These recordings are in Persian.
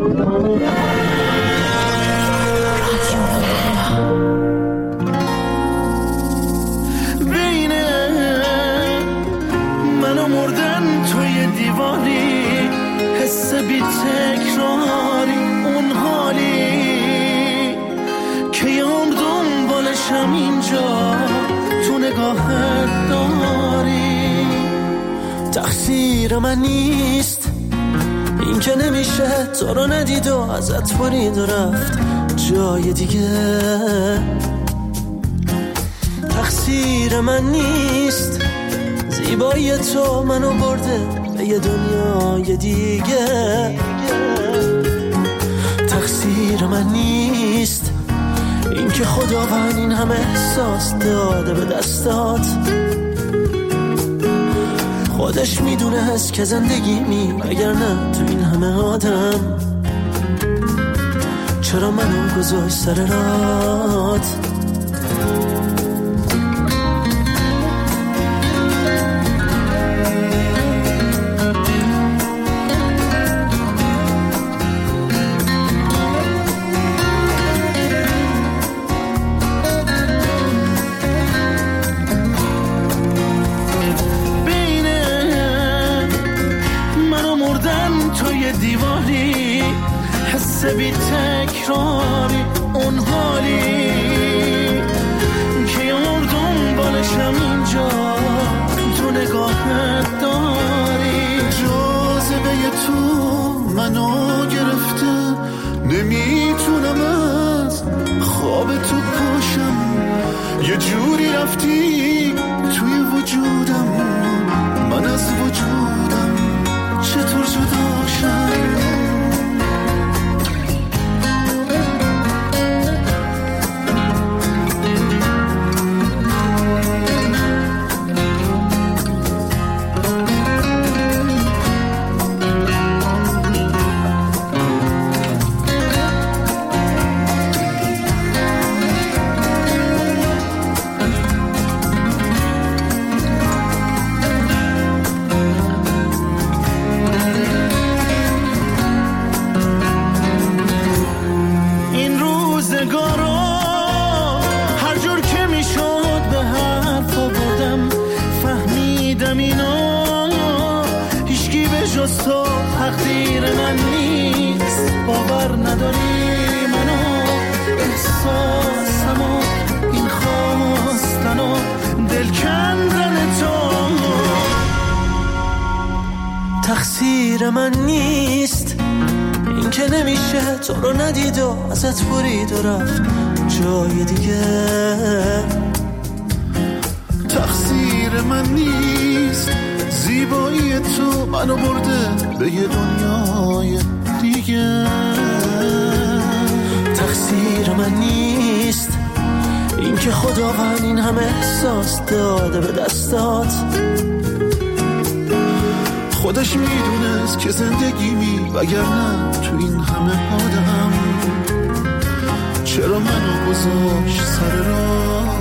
بین من و مردن توی دیواری، حس بی تکراری، اون حالی که یام دنبالشم اینجا تو نگاهت داری. تقصیر من نیست این که نمیشه تو رو ندید و ازت برید و رفت جای دیگه. تقصیر من نیست زیبایی تو منو برده به یه دنیای دیگه. تقصیر من نیست این که خداوند این همه احساس داده به دستات. خودش میدونه هست که زندگی اگر نه تو این همه آدم چرا منو گذاشت سر رات. دیواری حس بی تکراری، اون حالی که یار دنبالشم اینجا تو نگاهت داری. جاذبه تو منو گرفته، نمیتونم از خواب تو پاشم. یه جوری رفتی توی وجودم، من از وجودم چطور جدا شم. تو تقدیر من نیست، باور نداری منو، احساسمو، این خواستنو، دل کندن تو. تقصیر من نیست این که نمیشه تو رو ندید و ازت برید و رفت جای دیگه. تقصیر من نیست زیبایی تو منو برده به یه دنیای دیگه. تقصیر من نیست این که خداوند این همه احساس داده به دستات. خودش میدونست که زندگی وگرنه تو این همه آدم چرا منو گذاشت سر راه.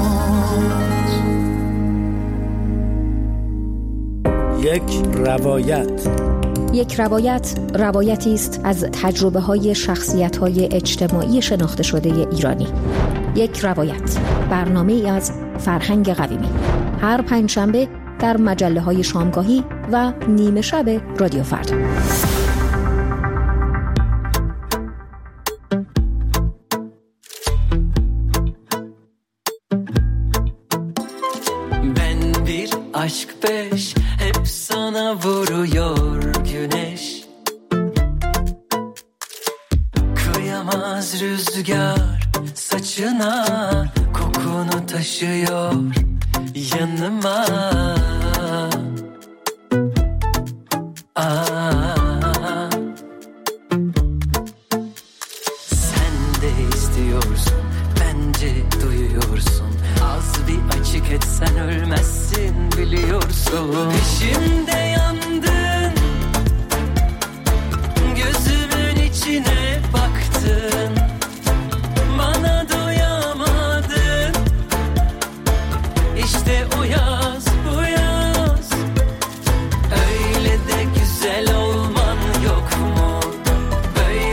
یک روایت روایتی است از تجربه‌های شخصیت‌های اجتماعی شناخته شده ایرانی. یک روایت، برنامه‌ای از فرهنگ قویمی، هر پنجشنبه در مجله‌های شامگاهی و نیمه شب رادیو فردا. Ben bir aşk peş hep sana vuruyor güneş. Kıyamaz rüzgar saçına, kokunu taşıyor yanıma. Sen de istiyorsun, bence duyuyorsun. Az bir açık etsen ölmezsin biliyorsun. Peşimde yandın, gözümün içine baktın. Bana doyamadın, işte o yaz bu yaz. Öyle de güzel olman yok mu? Böyle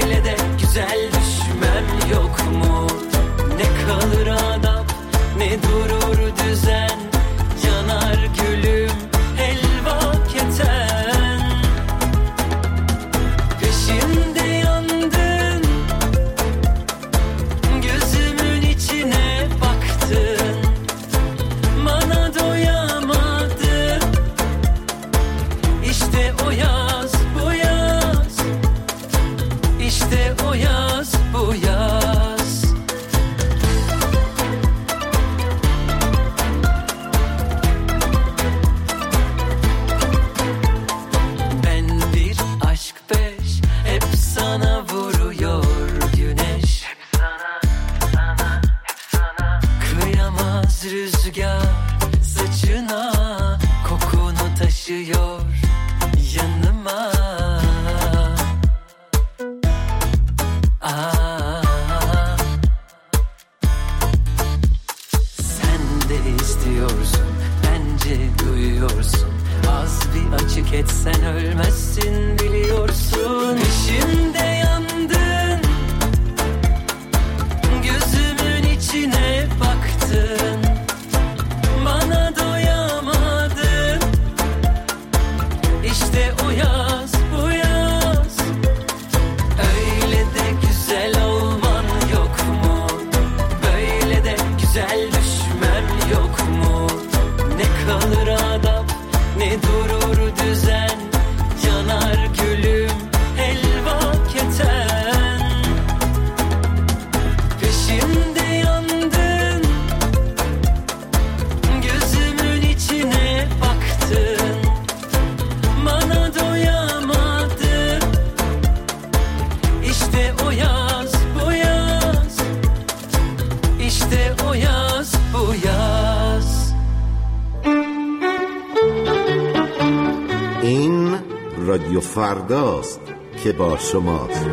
فرداست که با شماست.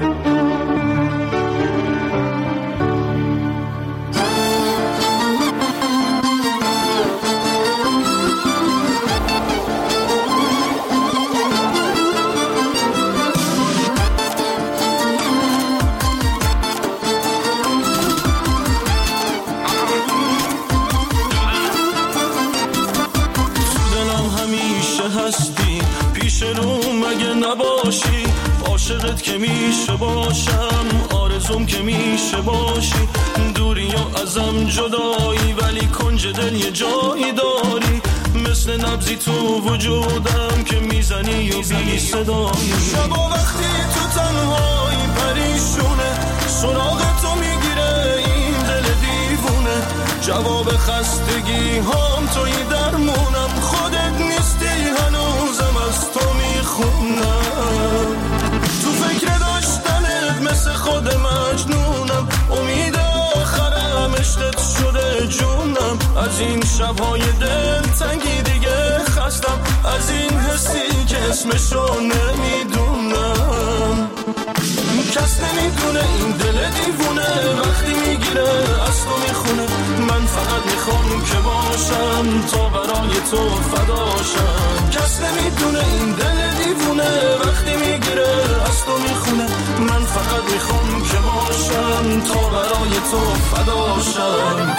عاشقت که میشه باشم، آرزوم که میشه باشی، دوری و ازم جدایی ولی کنج دل یه جایی داری، مثل نبضی تو وجودم که میزنی و بی صدایی. شبا وقتی تو تنهایی پریشونه، سراغ تو میگیره این دل دیوونه، جواب خستگی هام توی درمونم، خودت نیستی هنوزم از تو میخونم، تو فکر داشتنت مثل خود مجنونم، امید آخرم عشقت شده جونم، از این شبهای دل تنگی دیگه خستم، از این حسی که اسمشو نمیدونم، کس نمیدونه این دل دیوونه وقتی میگیره از تو میخونه، من فقط میخوام که باشم تا برای تو فداشم، کس نمیدونه این دل دیوونه وقتی میگیره از تو میخونه، من فقط میخوام که باشم تا برای تو فداشم.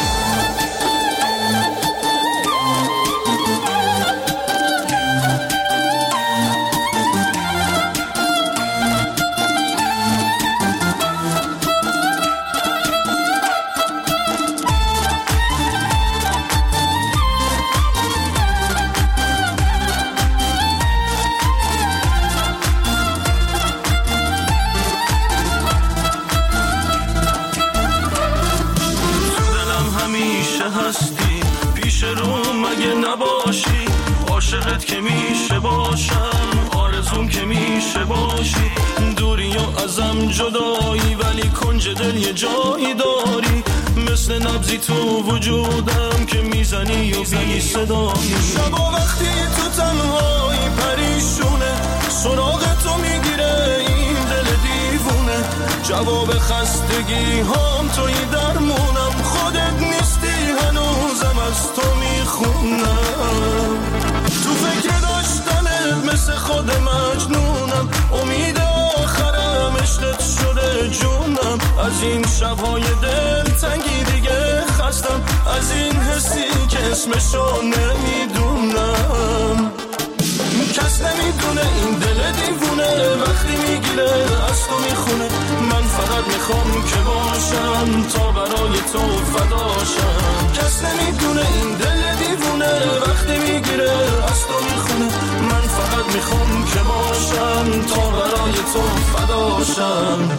عاشقت که میشه باشم، آرزوم که میشه باشی، دوری و ازم جدایی ولی کنج دل یه جایی داری، مثل نبضی تو وجودم که میزنی و بی صدایی. شبا وقتی تو تنهایی پریشونه، سراغ تو میگیره این دل دیوونه، جواب خستگی هام توی درمونم، خودت نیستی هنوزم از تو میخونم، تو فکر داشتنت مثل خود مجنونم، امید آخرم عشقت شده جونم، از این شبهای دل تنگی دیگه خستم، از این حسی که اسمشو نمیدونم، کس نمیدونه این دل دیوونه وقتی میگیره از تو میخونه، من فقط میخوام که باشم تا برای تو فداشم، کس نمیدونه این دل دیوونه وقتی میگیره از تو میخونه، من فقط میخوام که باشم تا برای تو فداشم.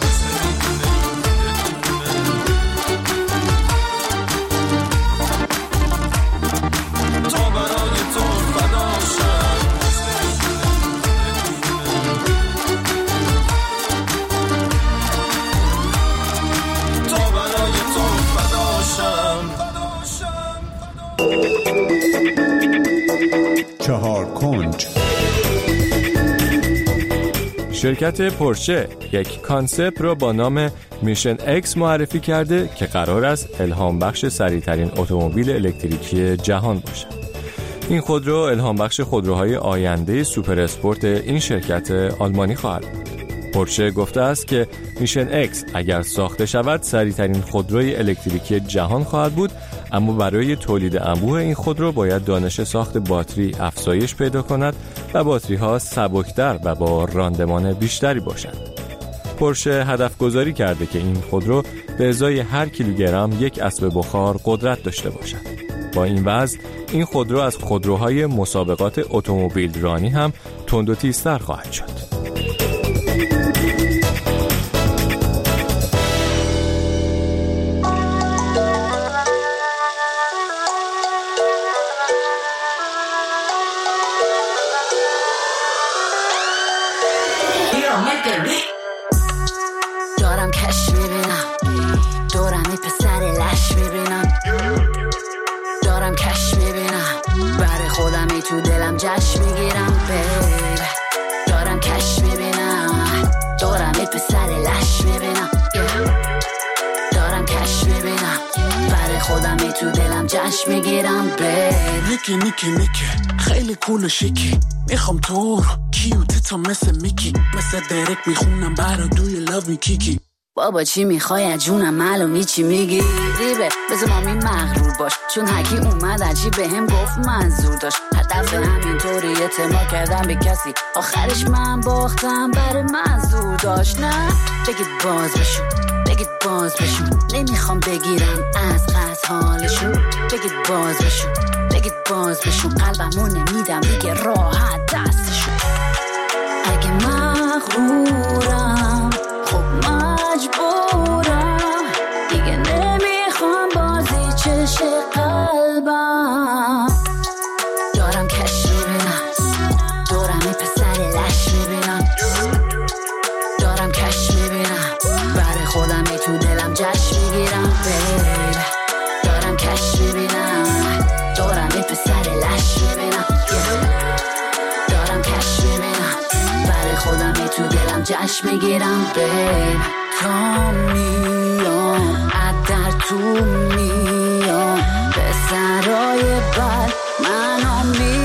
چهار کنج. شرکت پورشه یک کانسپت رو با نام میشن اکس معرفی کرده که قرار است الهام بخش سریعترین اتومبیل الکتریکی جهان باشد. این خودرو الهام بخش خودروهای آینده سوپر اسپورت این شرکت آلمانی خواهد بود. پورشه گفته است که میشن اکس اگر ساخته شود سریعترین خودروی الکتریکی جهان خواهد بود، اما برای تولید انبوه این خودرو باید دانش ساخت باتری افزایش پیدا کند و باتری ها سبکتر و با راندمان بیشتری باشند. پورشه هدف گذاری کرده که این خودرو به ازای هر کیلوگرم یک اسب بخار قدرت داشته باشد. با این وضع این خودرو از خودروهای مسابقات اتومبیل رانی هم تند و تیزتر خواهد شد. دارم کش میبینم دورم ای پسر لش میبینم، دارم کش میبینم برای خودم ای تو دلم جشن میگیرم، دارم کش دلم جشن میگیرم نیکی خیلی کول و شیکی میخوام تو رو کیوتتا مثل میکی مثل درک میخونم برا دوی love me کیکی بابا چی میخوای از جونم معلومی چی میگی ریبه بذار مامی مغرور باش چون حکی اومد عجیب به هم گفت منظور داشت هدف همینطوری اعتماد کردم به کسی آخرش من باختم برای منظور داشت نه بگید باز بشون نمیخوام بگیرم از قصد حالشون بگید باز بشون قلبمو نمیدم دیگه راحت دستشون اگه مغرورم خب مجبورم دیگه نمیخوام بازی چشه قلبم دارم کش میبینم دورم این پسر لش میبینم دارم کش میبینم برای خودم تو دلم جشن میگیرم بیب دارم کش میبینم دورم این پسر لش میبینم دارم کش میبینم برای خودم تو دلم جشن میگیرم بیب تا میام در تو میام به سرای بر منو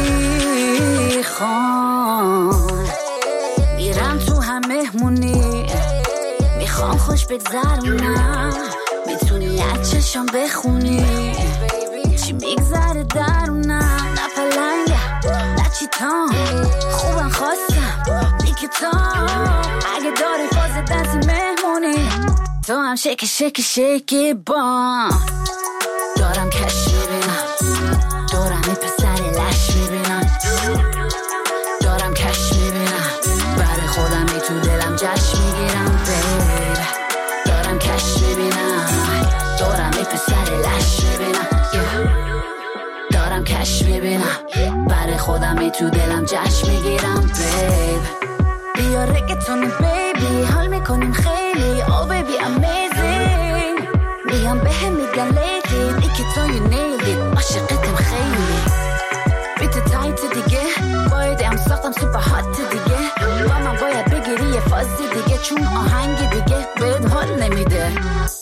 میخوان میرم تو هم مهمونی میخوام خوش بگذرونم میتونی از چشم بخونی چی میگذره درونم نه پلنگم نه چیتام خوبم خواستم میکتام اگه داری فاز دنسی مهمونی تو هم شکی با دارم کش میبینم دورم این پسر لش میبینم دارم کش میبینم برای خودم تو دلم جشن میگیرم بیب دارم کش میبینم دورم این پسر لش میبینم دارم کش میبینم برای خودم تو دلم جشن میگیرم بیب بیا رگتون بیبی حال میکنیم خیلی او بیبی امیزینگ میام به هم میگن لیدی دیگه تو یو نیلدید عاشقتم خیلی بیت تایت دیگه باید ام ساختم سوپر هات دیگه با من باید بگیری یه فازی دیگه چون آهنگی دیگه بهت حال نمیده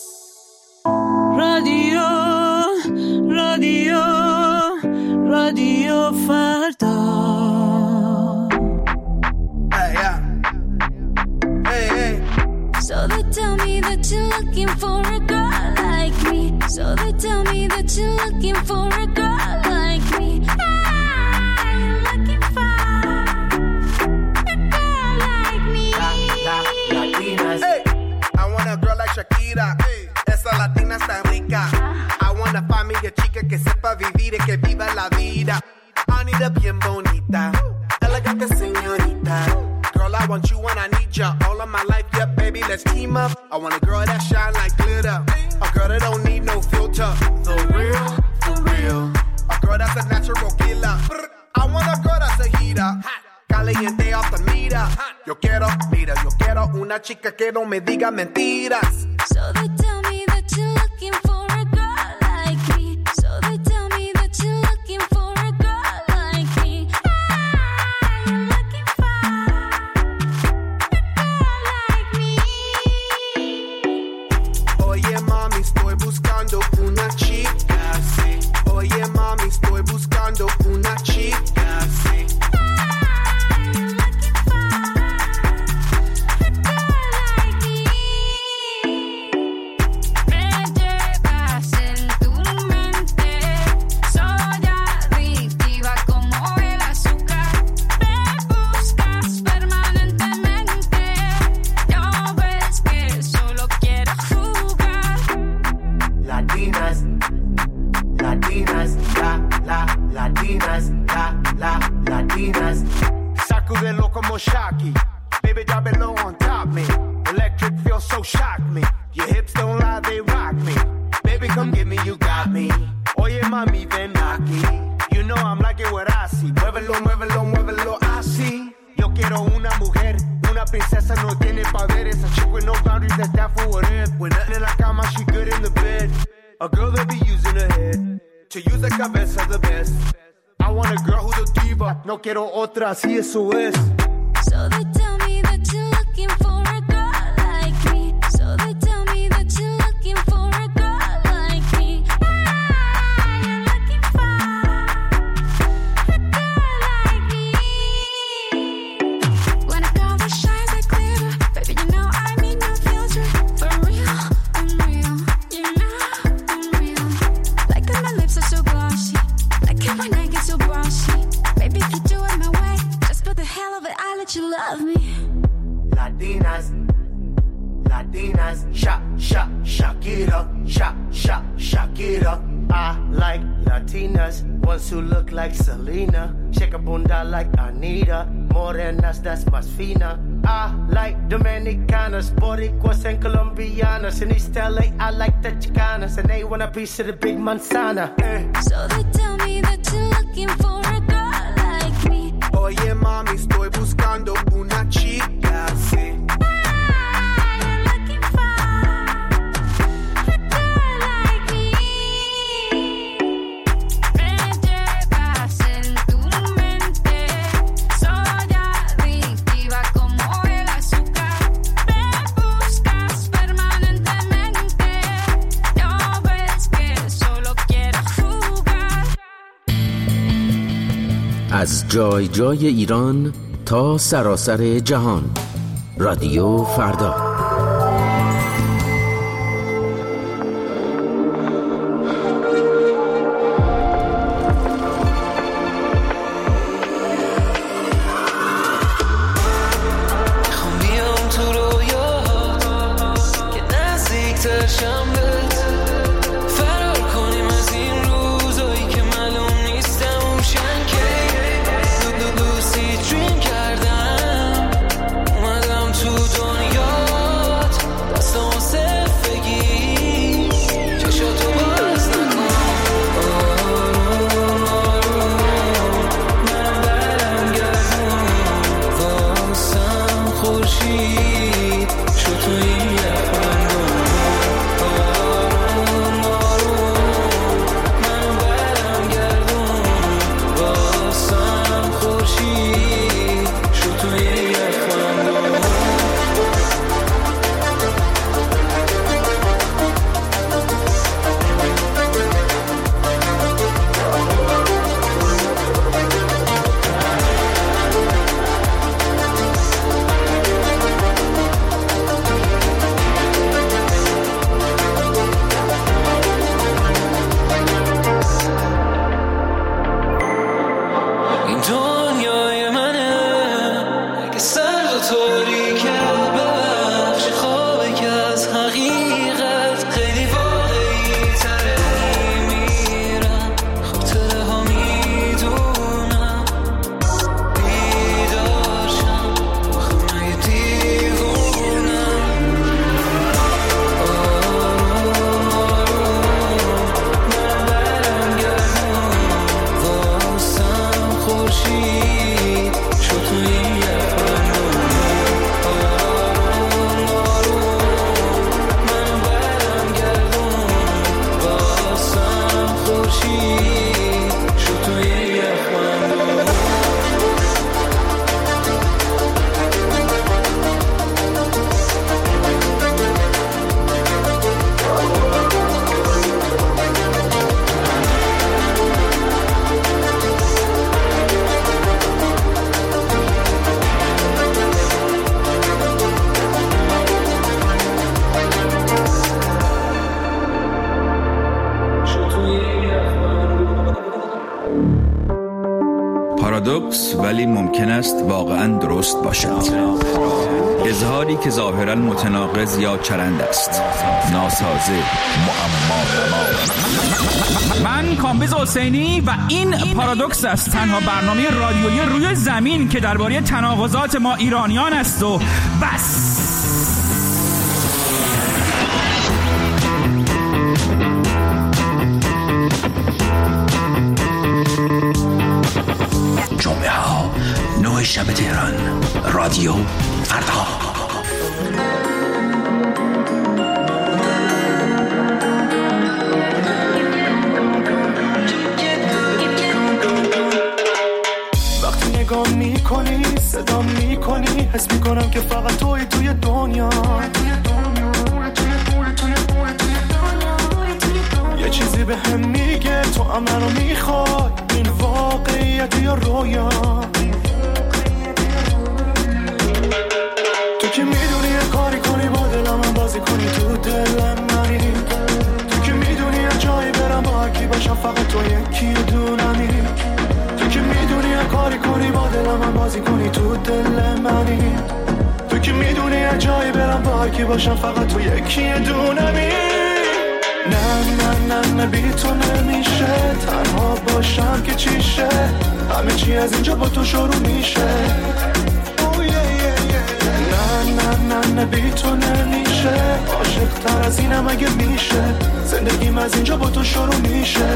رادیو فردا So they tell me that you're looking for a girl like me. So they tell me that you're looking for a girl like me. I'm looking for a girl like me. Latinas. Hey, I want a girl like Shakira. Hey, esa latina está rica. I want a familia chica que sepa vivir y que viva la vida. Anita bien bonita, elegante señorita. Girl, I want you and I need ya all of my life, yeah, baby, let's team up. I want a girl that shine like glitter, a girl that don't need no filter, the real, for real. A girl that's a natural killer. I want a girl that's a heater, caliente off the meter. Yo quiero una chica que no me diga mentiras. So they tell me that you're looking for a girl like me. So they tell me that you're looking for a girl like me. I'm looking for Oye mami, estoy buscando una chica, sí. Oye mami, estoy buscando una chica, sí. Latinas, sacudelo como Shaki, baby drop it low on top me, electric feel so shock me, your hips don't lie, they rock me, baby come get me, you got me, oye mami ven aquí, you know I'm like it what I see, muévelo, muévelo, muévelo así, yo quiero una mujer, una princesa no tiene poderes, a chick with no boundaries that's down for whatever, when nothing in la cama she good in the bed, a girl that be using her head, to use the cabeza the best. I want a girl who's a diva. No quiero otra, así eso es. So they tell me that you're looking for a girl like me. So they tell me that you're looking for a girl like me. I'm Latinas, Shakira, Shakira. I like Latinas, ones who look like Selena, shake a bunda like Anita, morenas, that's más fina. I like Dominicanas, Boricuas and Colombianas. In East LA, I like the Chicanas, and they want a piece of the big manzana. So they tell me that you're looking for a girl like me. Oye mami, estoy buscando una chica así. از جای جای ایران تا سراسر جهان، رادیو فردا. پارادوکس ولی ممکن است واقعا درست باشد. اظهاری که ظاهرا متناقض یا چرند است، ناسازه، معما. من کامبیز حسینی و این پارادوکس است، تنها برنامه رادیویی روی زمین که درباره تناقضات ما ایرانیان است و بس. جمعه ها 9 شب تهران، رادیو فردا. وقتی نگاه میکنی، صدا میکنی، حس میکنم که فقط توی دنیا. یه چیزی به هم میگه تو هم منو میخوای، این واقعیت یا رویا. تو که میدونی یه کاری کنی با دلم هم بازی کنی تو دلم منی. تو که میدونی یه جایی برم با هرکی باشم فقط تو یکی دونمی. تو که میدونی یه کاری کنی با دلم هم بازی کنی تو دل منی. تو که میدونی یه جایی برم با با کی باشم فقط تو یکی دونمی. نه بی تو نمیشه تنها باشم که چیشه، همه چی از اینجا با تو شروع میشه. نه بی تو نمیشه، عاشق تر از اینم اگه میشه، زندگیم از اینجا با تو شروع میشه.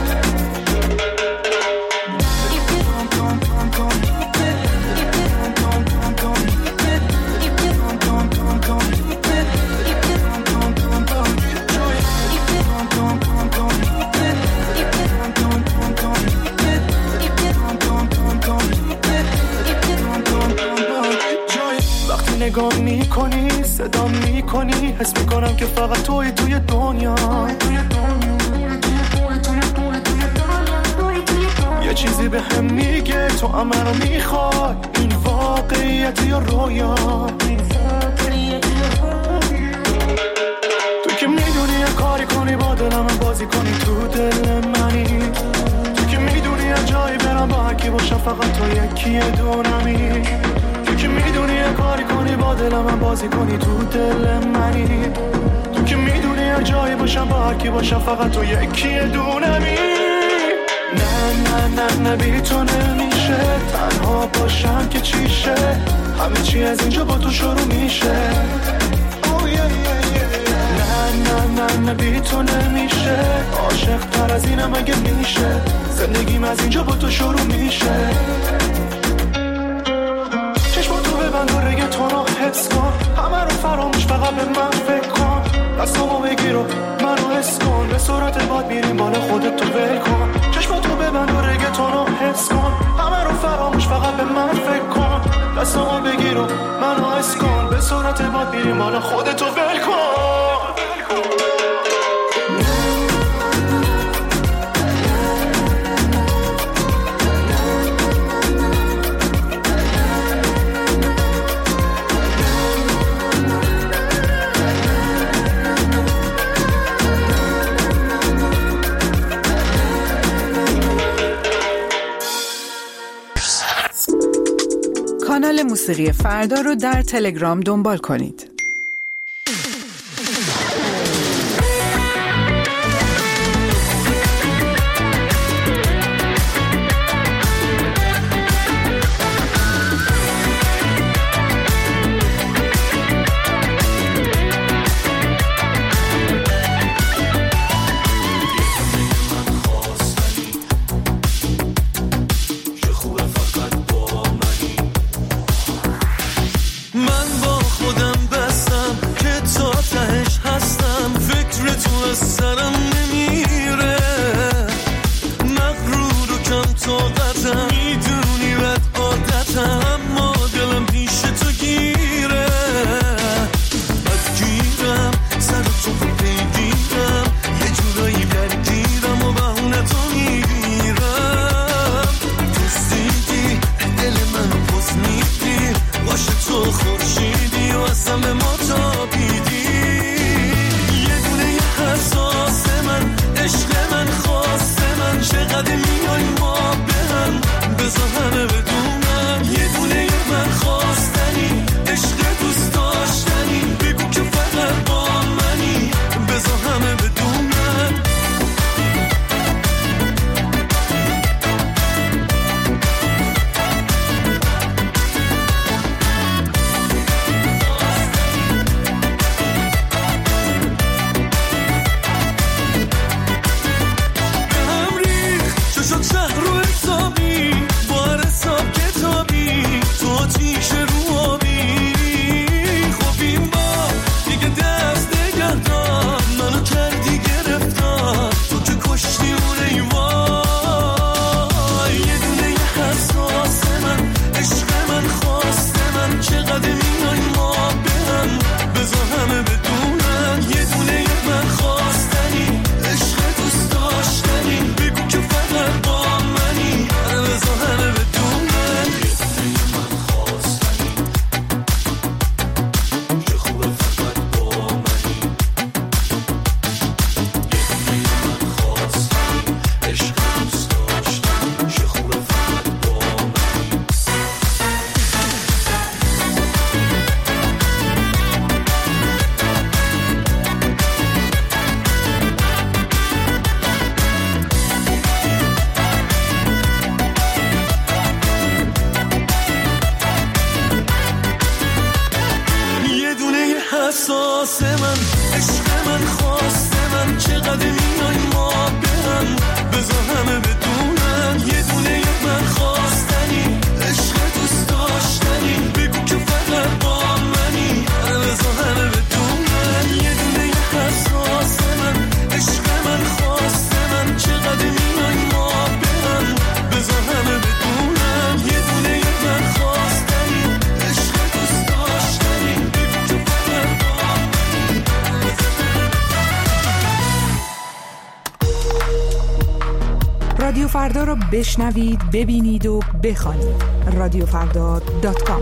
نگاه میکنی صدا میکنی، حس میکنم که فقط توی دنیا. یه چیزی به هم میگه تو هم منو میخوای، این واقعیت یا رویا. تو که میدونی یه کاری کنی با دلم بازی کنی تو دل منی، تو که میدونی یه جایی برم با هرکی باشم فقط تو یکی دونمی، که میدونی یه کاری کنی با دلم بازی کنی تو دل منی، تو که میدونی یه جایی باشم با هرکی باشم فقط تو یکی دونمی. نه بی تو نمیشه تنها باشم که چیشه، همه چی از اینجا با تو شروع میشه. نه بی تو نمیشه، عاشق تر از اینم اگه میشه، زندگیم از اینجا با تو شروع میشه. ببند و رگتون رو حس کن، همه رو فراموش فقط به من فکر کن، دستامو بگیر و منو حس کن، به سرعت باد میریم بالا خودت تو ول کن. چشماتو ببند و رگتون رو حس کن، همه رو فراموش فقط به من فکر کن، دستامو بگیر و منو حس کن، به سرعت باد میریم بالا خودت تو ول کن. کانال موسیقی فردا رو در تلگرام دنبال کنید. من با خودم بس احساس من، عشق من، خواست من، چقدر میای ما برم، بذار همه بدونن یه دونه من خواستنی، عشق دوست داشتنی، بگو که فقط با منی، بذار همه بدونن یه دونه احساس من، عشق من، خواست من، چقدر میای ما برم، بذار همه بدونن یه دونه من خواستنی، عشق دوست داشتنی، بگو که فقط با منی. رادیو فردا رو بشنوید، ببینید و بخوانید. رادیوفردا.com.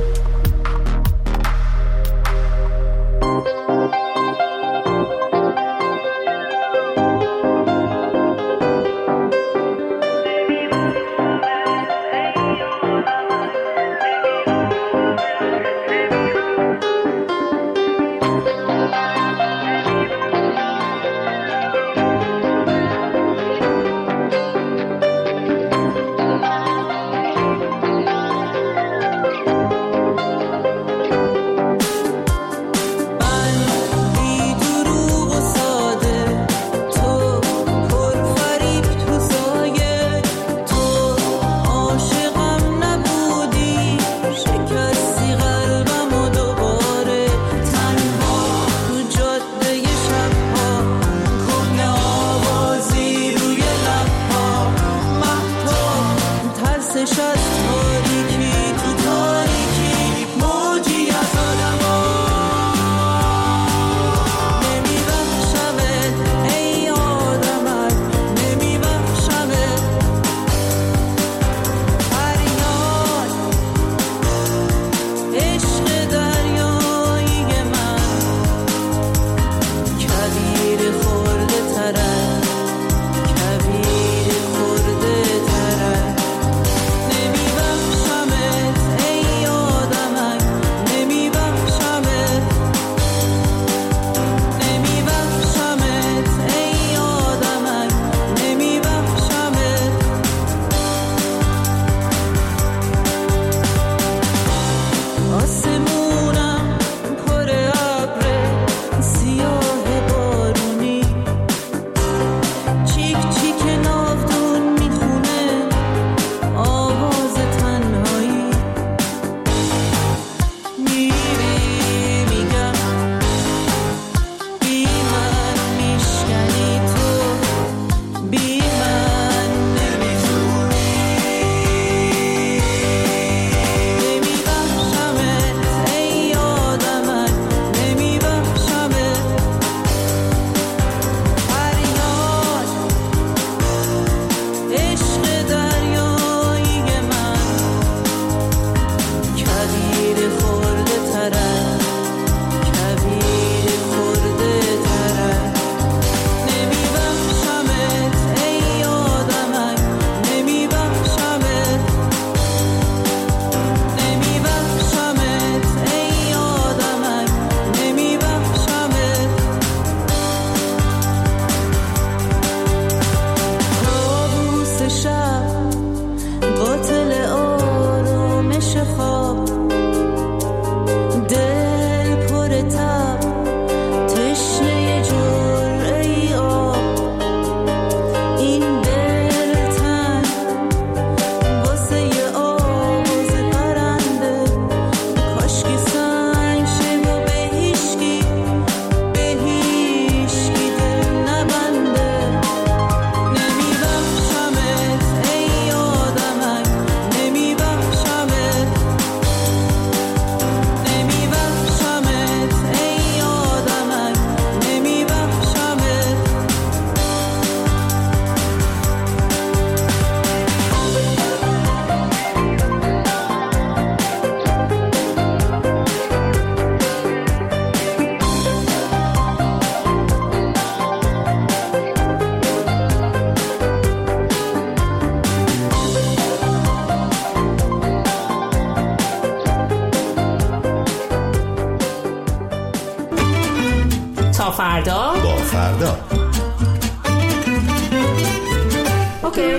تا فردا با فردا. اوکی.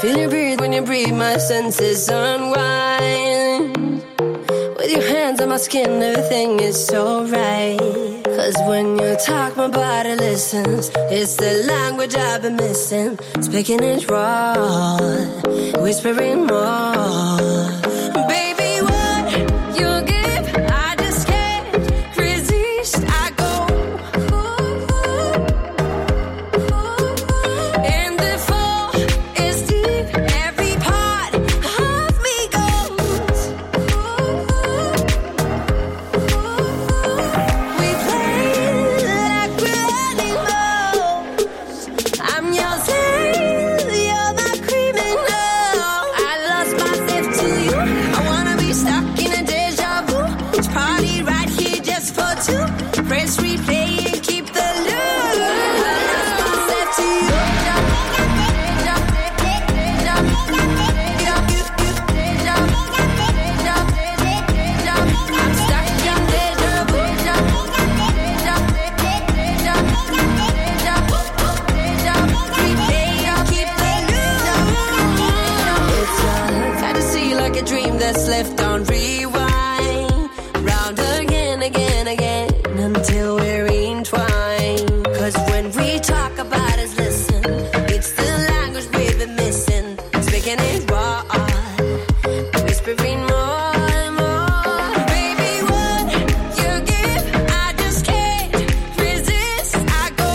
Feel you breathe when you breathe, my senses unwind. With your hands on my skin, everything is so right. 'Cause when you talk, my body listens. It's the language I've been missing. Speaking it raw, whispering more. Baby, what you give, I just can't resist. I go, and the fall is deep. Every part of me goes. We play like we're animals. I'm your slave, you're my criminal. I lost myself to you. I wanna be stuck in a deja vu. It's party right here just for two. Press replay and keep the loop. I lost myself to you. I'm stuck in deja vu. Replay and keep the loop. It's a fantasy like a dream that's left on rewind. Round again, again, again, until we're entwined. 'Cause when we talk about us, listen, it's the language we've been missing. Speaking it raw, whispering more and more. Baby, what you give, I just can't resist. I go,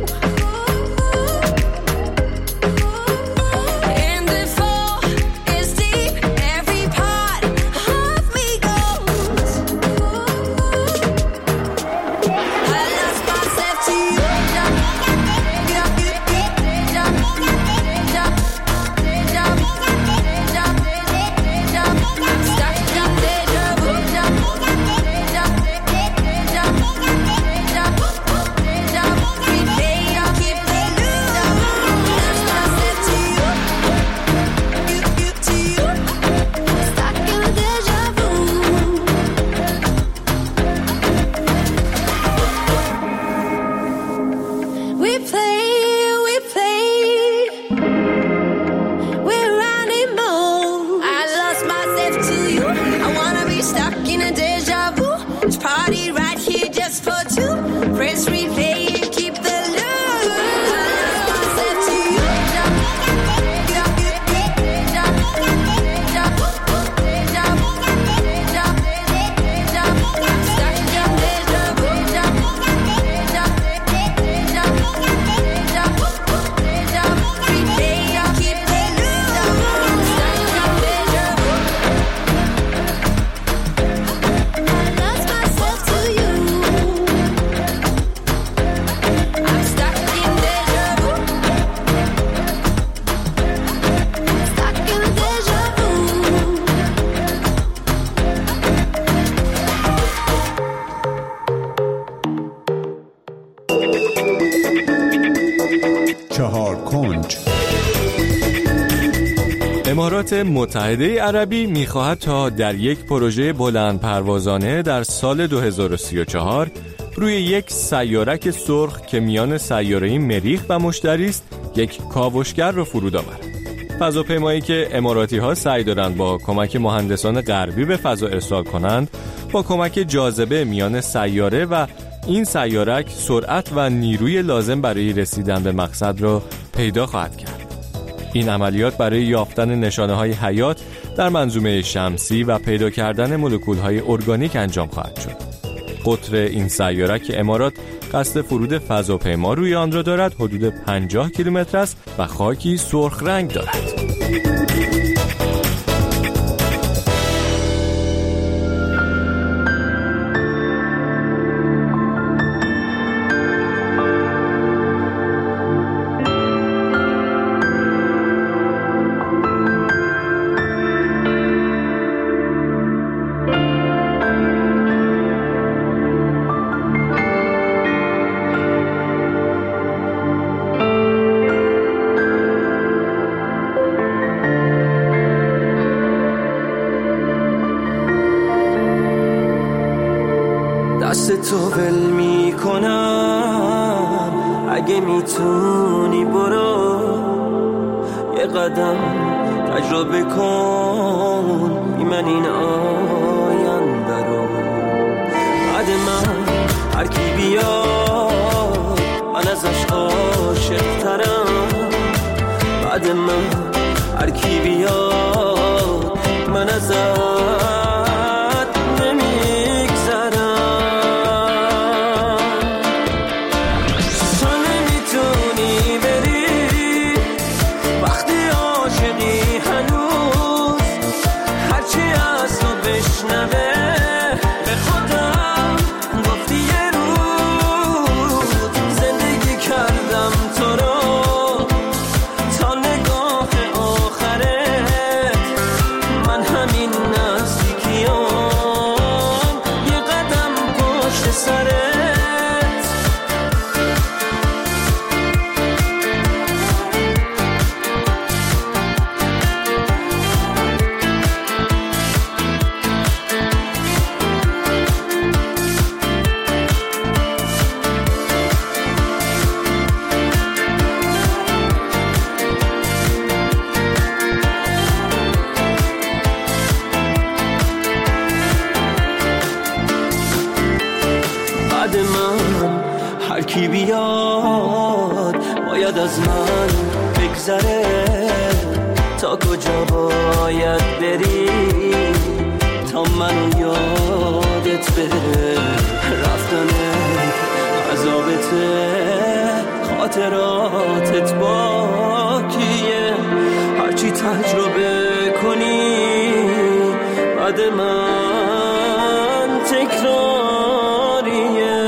and the fall is deep. Every part of me goes. I lost myself to you. I'm stuck in deja vu. Replay and keep the loop. Lost myself to you. Stuck in deja vu. We play, we're animals. I lost myself to you. I wanna be stuck in a deja vu. It's party right here just for two. Press replay and keep the loop. I lost myself to you. I'm stuck in deja vu. Replay and keep the loop. Stuck in deja vu. I lost myself to you. I'm stuck in deja vu. Stuck in deja vu. چهار کنج. امارات متحده عربی می‌خواهد تا در یک پروژه بلند پروازانه در سال 2034 روی یک سیارک سرخ که میان سیاره مریخ و مشتری است یک کاوشگر را فرود آورد. فضاپیمایی که اماراتی‌ها سعی دارند با کمک مهندسان غربی به فضا ارسال کنند با کمک جاذبه میان سیاره و این سیارک سرعت و نیروی لازم برای رسیدن به مقصد را پیدا خواهد کرد. این عملیات برای یافتن نشانه‌های حیات در منظومه شمسی و پیدا کردن مولکول‌های ارگانیک انجام خواهد شد. قطر این سیارک امارات قصد فرود فضاپیما روی آن را دارد حدود 50 کیلومتر است و خاکی سرخ رنگ دارد. یه قدم تجربه کن بی من این آینده رو. بعد من هر کی بیاد من ازش عاشق ترم. بعد من هر کی بیاد من ازش کی بیاد باید از من بگذره. تا کجا باید بری تا منو یادت بره. رفتن عذابته خاطراتت باکیه. هرچی تجربه کنی بعد من تکراریه.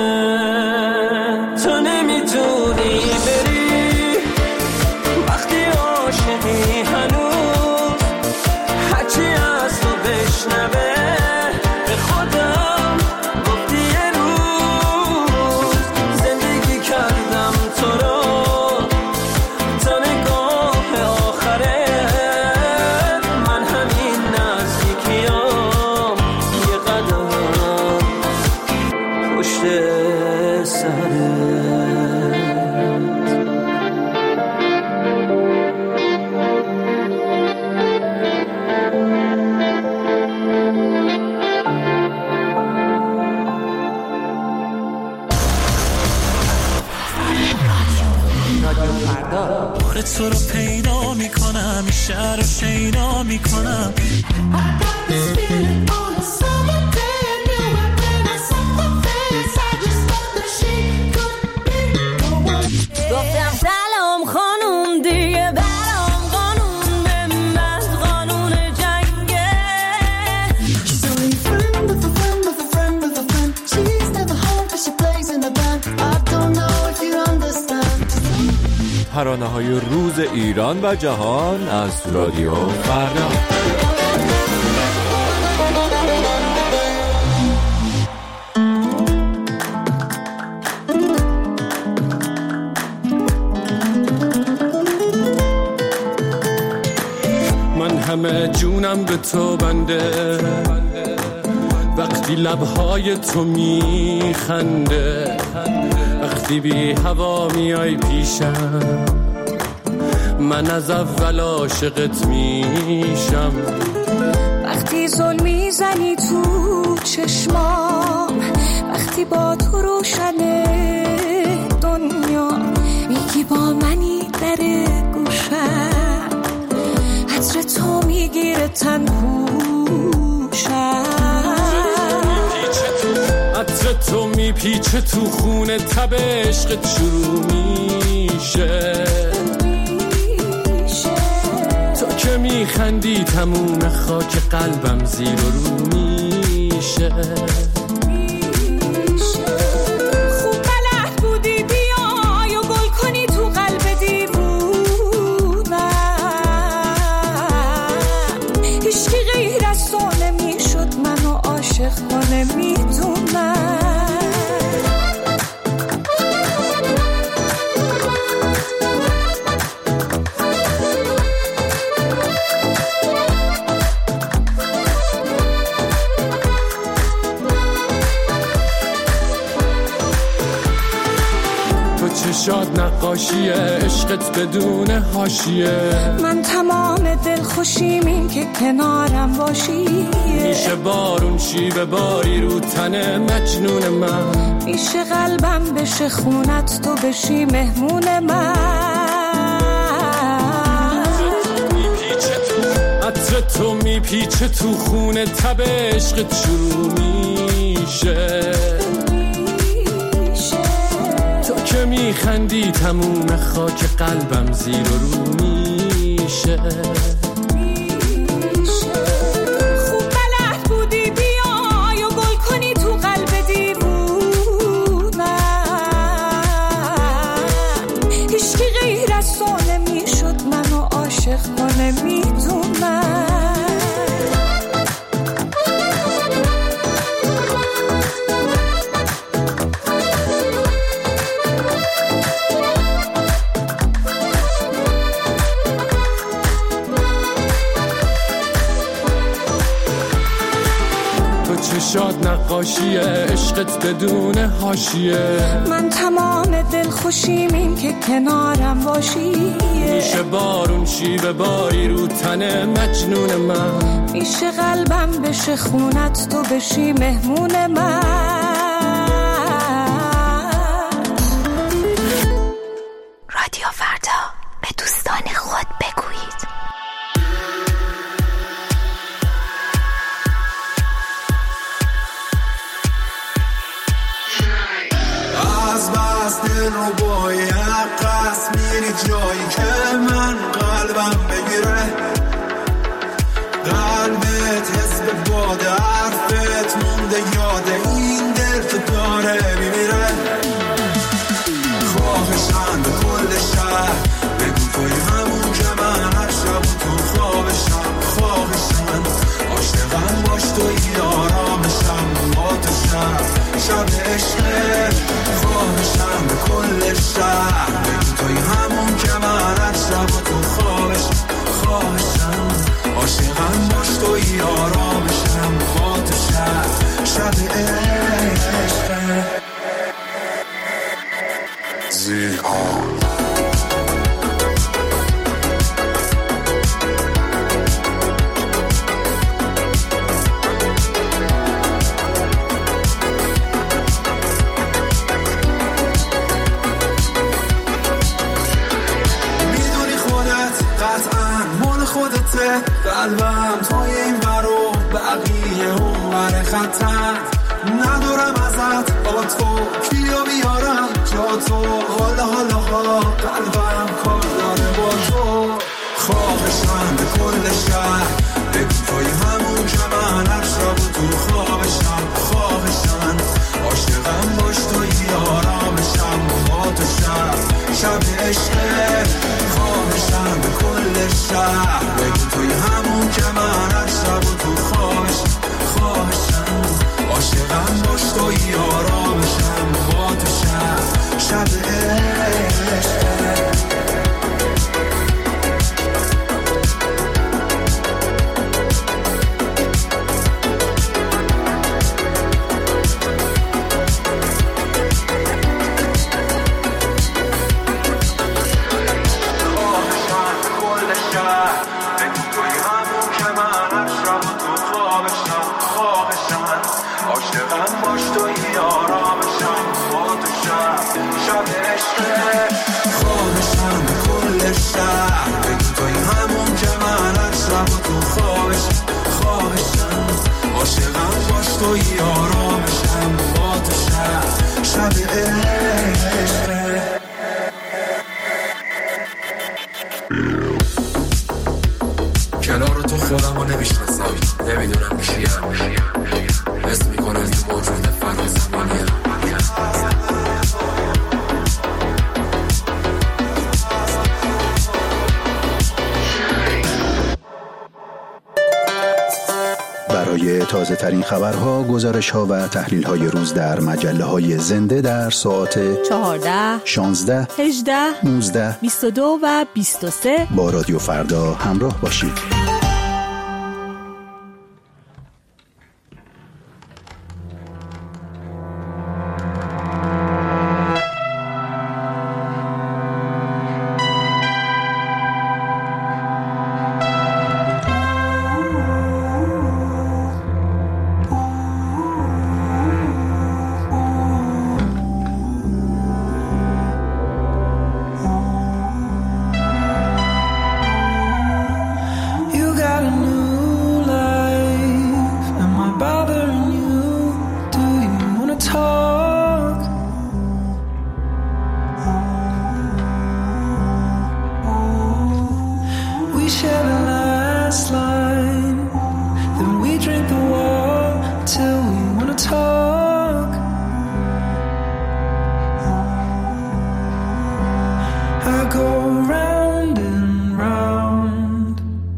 تو رو پیدا میکنم، شهر رو شیدا میکنم. گفتم سلام خانوم دیگه برام قانون به من قانون جنگه. She's only a friend with a friend with a friend with a friend. She's never home but she plays in a band. I don't know if you understand. ترانه‌های روز ایران و جهان از رادیو فردا. من همه جونم به تو بنده، وقتی لبهای تو میخنده، وقتی بی هوا میای پیشم، من از اول عاشقت میشم. وقتی زل میزنی تو چشمام، وقتی با تو روشنه دنیا، میگی با منی در گوشم، عطر تو میگیره تن پوشم، عطر تو میپیچه تو خونه، تب عشقت شروع میشه. تو که میخندی تموم خاک قلبم زیر و رو میشه. خوب بلد بودی بیای و گل کنی تو قلب دیوونم، هیچکی غیر از تو نمیشد منو عاشق کنه، میدونم. چشات نقاشی عشقت بدون حاشیه. من تمام دلخوشیم این که کنارم باشی. میشه بارون شیوه باری رو تن مجنون من. میشه قلبم بشه خونت تو بشی مهمون من. عطر تو میپیچه تو خونه تب عشقت شروع میشه. تو که میخندی تموم خاک قلبم زیر و رو میشه. خوب بلد بودی بیای و گل کنی تو قلب دیوونم. هیچکی غیر از تو نمیشد منو عاشق کنه میدونم. چشات نقاشی عشقت بدون حاشیه. من تمام دلخوشیم این که کنارم باشی. میشه بارون شیوه باری رو تن مجنون من. میشه قلبم بشه خونت تو بشی مهمون من. رادیو فردا، به دوستان خود بگویید. دل رو باید قصد میری جایی که من قلبم بگیره. قلبت حزب باده حرفت مونده یاده این دل تو داره میمیره. خواهشم به کل شهر بگو توی همون که من هر شب تو خوابشم. خواهشم عاشقم باش توی آرامشم با تو شب عشقه. خواهشم به کل شهر بگو توی همون که من هر شب تو خوابشم. خواهشم عاشقم باش توی آرامشم با تو شب عشقه. زیها قلبم توی این برو بقیه اون بر خطر. ندارم ازت با تو کیو بیارم جا تو. حالا قلبم کار داره با تو. خواهشم به کل شهر بگو توی همون که من هر شب تو خوابشم. خواهشم عاشقم باش توی آرامشم با تو شب عشقه. خواهشم به کل شهر بگو توی همون که من هر شب تو خوابشم. خواهشم عاشقم باش توی آرامشم با تو شب عشقه. توی آرامشم با تو شب عشقه. کنار تو خودم رو نمیشناسم. نمیدونم کیم. حس میکنم که موجود فنا زمانیم. برای تازه ترین خبرها، گزارش ها و تحلیل های روز در مجله های زنده در ساعت 14, 16, 18, 19, 22 و 23 با رادیو فردا همراه باشید. we share the last line, then we drink the wall till we wanna talk. I go round and round,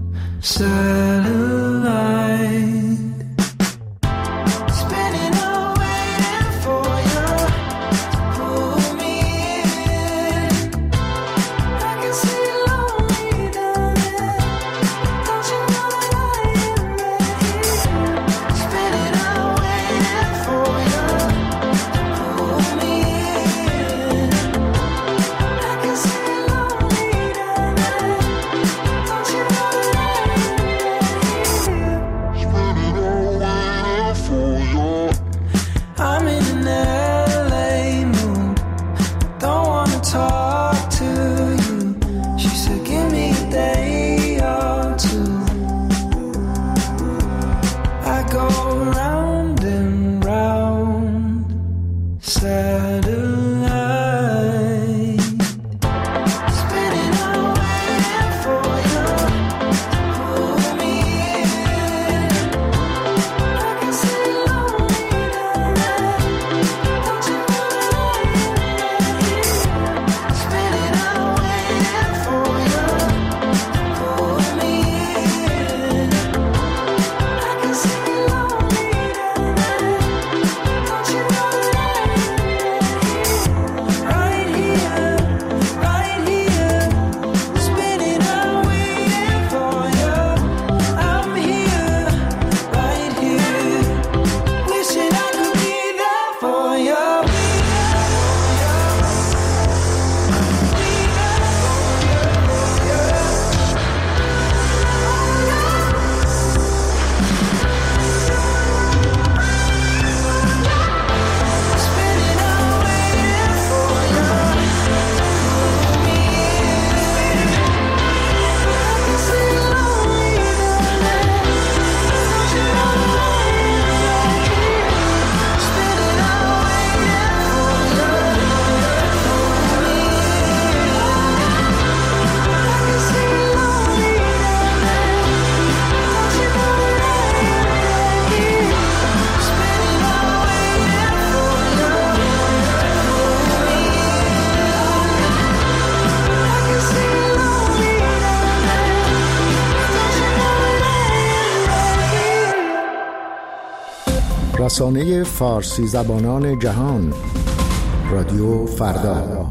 satellite, spinning out waiting for you to pull me in. I can see you lonely down there, don't you know that I am right here? Spinning out waiting for you to pull me in. I can see you lonely down there, don't you know that I am right here? Spinning out waiting for you. I'm in an LA mood, don't wanna talk to you. She said give me a day or two. I go round and round, satellite, spinning out waiting for you to pull me in. I can see you lonely down there, don't you know that I am right here? Spinning out waiting for you to pull me in. I can see you lonely down there, don't you know that I am right here? Right here, spinning out waiting for you. I'm here, right here, wishing I could be there for you. Spinning out waiting for you. Pull me in. I can see you lonely down there, don't you know that I am right here? Spinning out waiting for you. Pull me in. I can see you lonely down there, don't you know that I am right here? Spinning out waiting for you. Pull me in. I can see you lonely down there, don't you know that I am right here? رسانه فارسی زبانان جهان، رادیو فردا.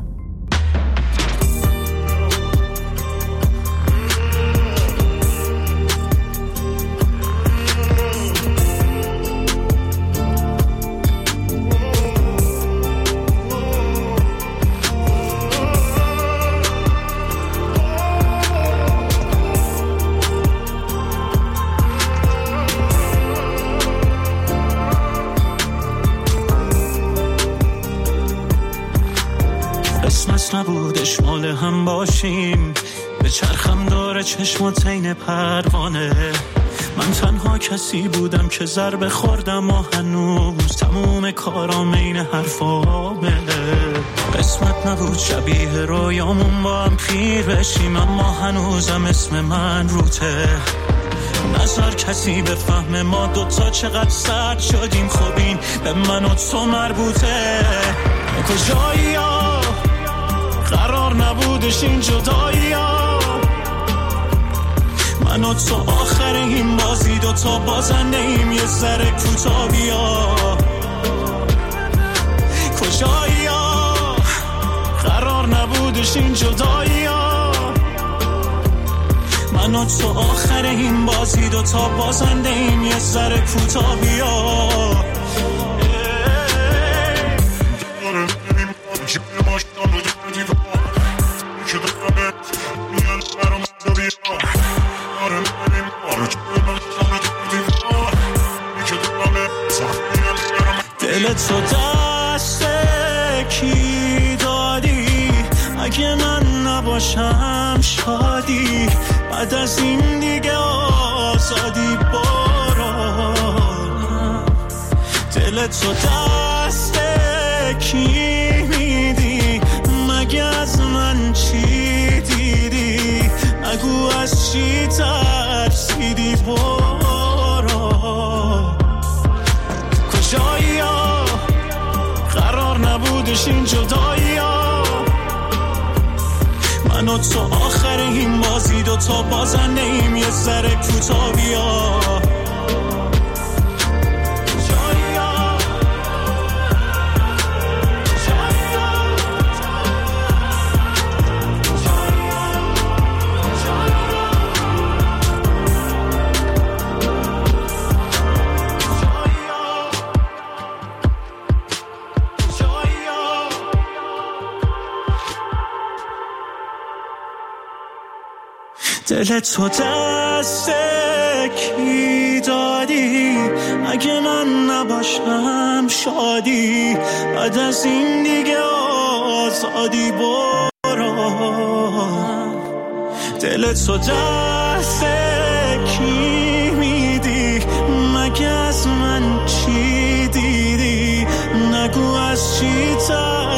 اسمت نبودش مال هم باشیم، به چرخم داره چشمات عین پروانه. من تنها کسی بودم که ضربه خوردم و هنوز تموم کارام عین حرفامه. قسمت نبود شبیه رویامون با هم پیر بشیم، اما هنوزم اسم من روته. نظر کسی به فهم ما دوتا چقدر سرد شدیم، خب این به من و تو مربوطه. کجایی ها قرار نبودش این جدایی ها، من و تو آخر این بازی دوتا بازنده ایم، یه ذره کوتا بیا. کجایی ها قرار نبودش این جدایی ها، من و تو آخر این بازی دوتا بازنده ایم، یه ذره کوتا بیا. دل تو دست کی دادی؟ اگه من نباشم شادی، بعد از این دیگه آزادی برو. دل تو دست کی میدی؟ مگه از من چی دیدی؟ نگو از چی ترسیدی برو کجایی ها قرار نبودش این جدایی ها من و تو آخر این بازی دوتا بازنده ایم یه ذره کوتا بیا دل تو دست کی دادی اگه من نباشم شادی بعد از این دیگه آزادی برو دل تو دست کی میدی مگه از من چی دیدی نگو از چی